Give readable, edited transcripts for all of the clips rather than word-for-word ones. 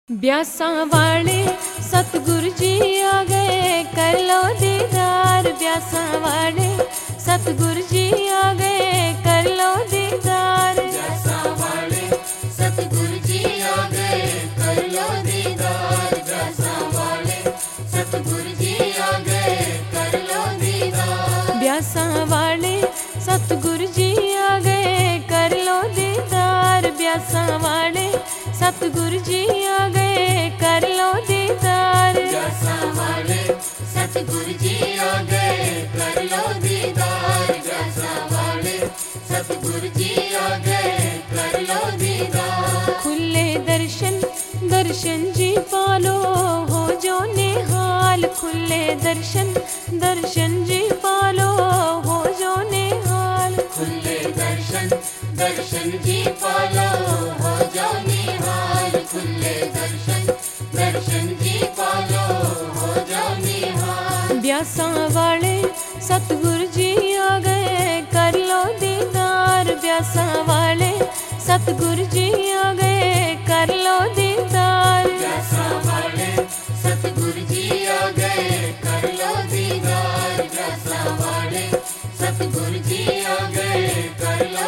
ब्यासां वाले सतगुरु जी आ गए, कर लो दीदार। ब्यासां वाले सतगुरु जी आ गए, कर लो दीदार। ब्यासां वाले सतगुरु जी आ गए, कर लो दीदार। ब्यासां वाले सतगुरु जी आ गए, कर लो दीदार। ब्यासां वाले सतगुरु जी आ गए, कर लो दीदार। ब्यासां वाले सतगुरु जी आ गए, कर लो दीदार। ब्यासां वाले सतगुरु जी आ गए, कर लो दीदार। ब्यासां वाले सतगुरु जी आ गए, कर लो दीदार। खुले दर्शन दर्शन जी पालो, हो जो निहाल। खुले दर्शन दर्शन जी पालो, हो जो निहाल। खुले दर्शन दर्शन जी पालो, हो जाओ निहाल। खुले दर्शन दर्शन जी पालो, हो जाओ निहाल। ब्यासां वाले सतगुरु जी आ गए, कर लो दीदार। ब्यासां वाले सतगुरु जी आ गए, कर लो दीदार। ब्यासां वाले सतगुरु जी आ गए, कर लो दीदार। ब्यासां वाले सतगुरु जी आ गए, कर लो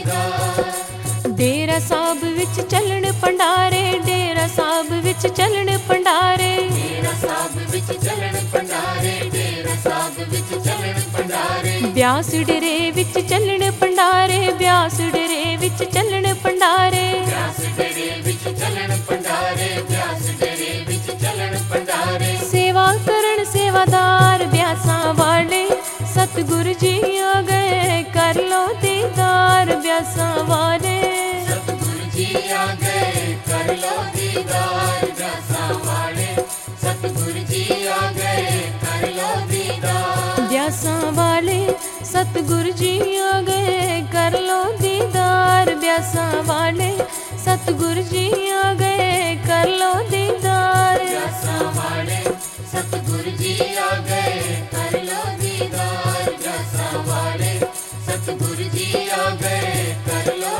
दीदार। डेरा साहब विच चलन भंडारे, डेरा साहब विच चलन भंडारे। डेरा साहब विच चलन भंडारे, डेरा साहब विच चलन भंडारे। ब्यास डेरे विच चलन भंडारे, ब्यास डेरे विच चलन भंडारे। ब्यास डेरे विच चलन भंडारे, ब्यास डेरे विच चलन भंडारे। सेवा करन सेवादार, ब्यासां वाले सतगुरु जी आ गए, कर लो दीदार। ब्यासां वाले सतगुरु जी आ गए, कर लो दीदार। ब्यासां वाले सतगुरु जी आ गए, कर लो दीदार। ब्यासां वाले सतगुरु जी आ गए, कर लो दीदार। ब्यासां वाले सतगुरु जी आ गए, कर लो दीदार। ब्यासां वाले सतगुरु जी आ गए, कर लो दीदार। ब्यासां वाले सतगुरु जी आ गए, कर लो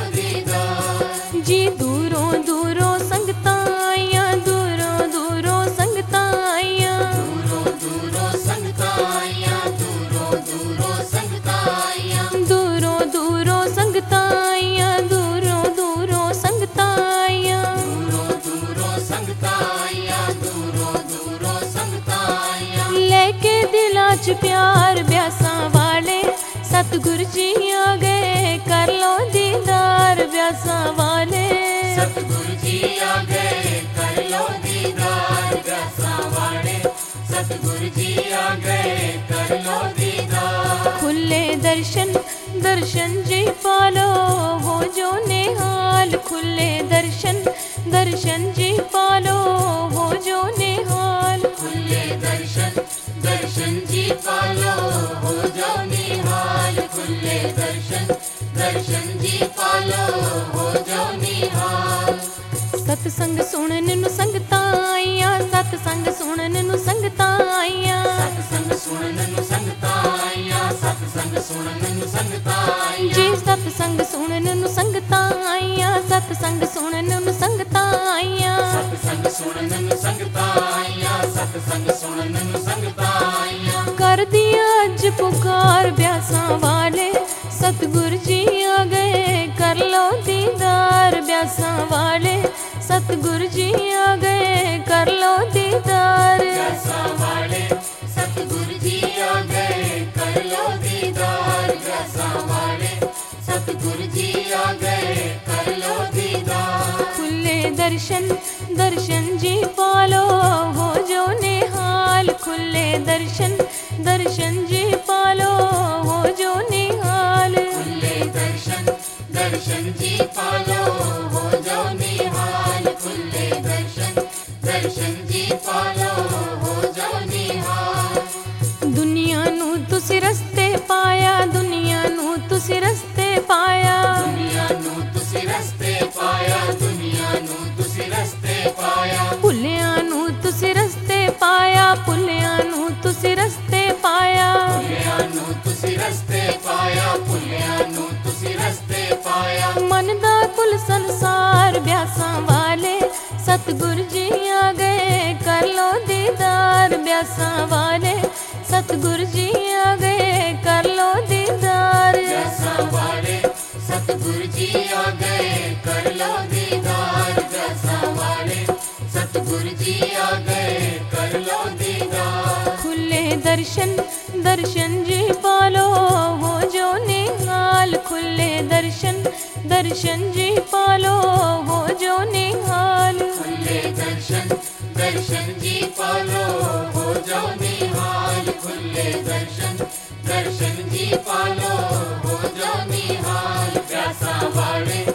दीदार। जी दूरों दूरों संगतां आईयां, दूरों दूरों संगतां आईयां। दूरों दूरों संगतां आईयां, दूरों दूरों संगतां आईयां। दूरों दूरों संगतां आईयां, दूरों दूरों संगतां आईयां। दूरों दूरों संगतां आईयां, दूरों दूरों संगतां आईयां। लेके दिलां च प्यार, ब्यासां वाले सतगुरु जी आ गए, कर लो दीदार। ब्यासां वाले सतगुरु जी आ गए, कर लो दीदार। ब्यासां वाले सतगुरु जी आ गए, कर लो दीदार। खुले दर्शन दर्शन जी पालो, हो जो निहाल। खुले दर्शन दर्शन जी पालो, हो जो निहाल। खुले दर्शन दर्शन जी पालो, हो जाओ निहाल। खुले दर्शन दर्शन जी पालो, हो जाओ निहाल। सतसंग सुनन नु संगतां आईयां, सतसंग सुनन नु संगतां आईयां। सतसंग सुनन नु संगतां आईयां, सतसंग सुनन नु संगतां आईयां। जी सतसंग सुनन नु संगतां आईयां, सतसंग सुनन नु संगतां आईयां। सतसंग सुनन नु संगतां आईयां, सतसंग सुनन नु संगतां आईयां। कर दिया अज पुकार, ब्यासां वाले सतगुरु जी आ गए, कर लो दीदार। ब्यासां वाले सतगुरु जी आ गए, कर लो दीदार। ब्यासां वाले सतगुरु जी आ गए, कर लो दीदार। ब्यासां वाले सतगुरु जी आ गए, कर लो दीदार। खुले दर्शन दर्शन जी पालो, हो जो निहाल। खुले दर्शन दर्शन जी पालो, हो जो निहाल। खुले दर्शन दर्शन जी पालो, हो जाओ निहाल। खुले दर्शन दर्शन जी पालो, हो जाओ निहाल। दुनिया नू तुसी रस्ते पाया, दुनिया नू तुसी रस्ते पाया। दुनिया नू तुसी रस्ते पाया, दुनिया नू तुसी रस्ते पाया। भुल्लियां नू तुसी रस्ते पाया, भुल्लियां नू तुसी रस्ते पाया। भुल्लियां नू तुसी रस्ते पाया, भुल्लियां नू तुसी रस्ते पाया। मन दा कुल संसार, ब्यासां वाले सतगुरु जी आ गए कर लो दीदार ब्यासा वाले, सतगुरु जी आ गए कर लो दीदार। प्यासा वाले सतगुरु जी आ गए कर लो दीदार, प्यासा वाले सतगुरु जी आ गए कर लो दीदार। खुले दर्शन दर्शन जी पालो हो जो निहाल, खुले दर्शन दर्शन जी पालो हो जो निहाल। खुले दर्शन दर्शन जी पालो हो जाओ निहाल, खुले दर्शन दर्शन जी पालो हो जाओ निहाल। प्यासा वाले